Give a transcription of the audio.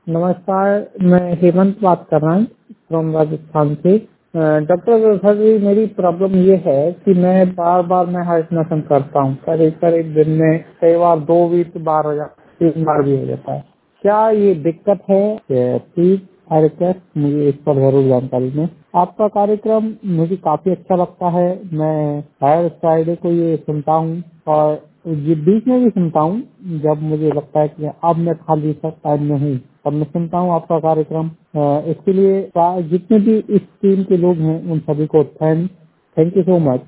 नमस्कार, मैं हेमंत बात कर रहा हूँ फ्रॉम राजस्थान से। डॉक्टर सर जी, मेरी प्रॉब्लम ये है कि मैं बार मैं हाइड्रोजन करता हूँ, करीब दिन में कई बार 2 वीक बार हो जाता है, 3 बार भी हो जाता है। क्या ये दिक्कत है? प्लीज आई रिक्वेस्ट मुझे इस पर जरूर जानकारी दें। आपका कार्यक्रम मुझे काफी अच्छा लगता है। मैं हर फ्राइडे को ये सुनता हूँ और ये बीच में भी सुनता हूँ जब मुझे लगता है कि अब मैं खाली सब टाइम में हूँ, तब मैं सुनता हूँ आपका कार्यक्रम। इसके लिए जितने भी इस टीम के लोग हैं उन सभी को थैंक यू सो मच।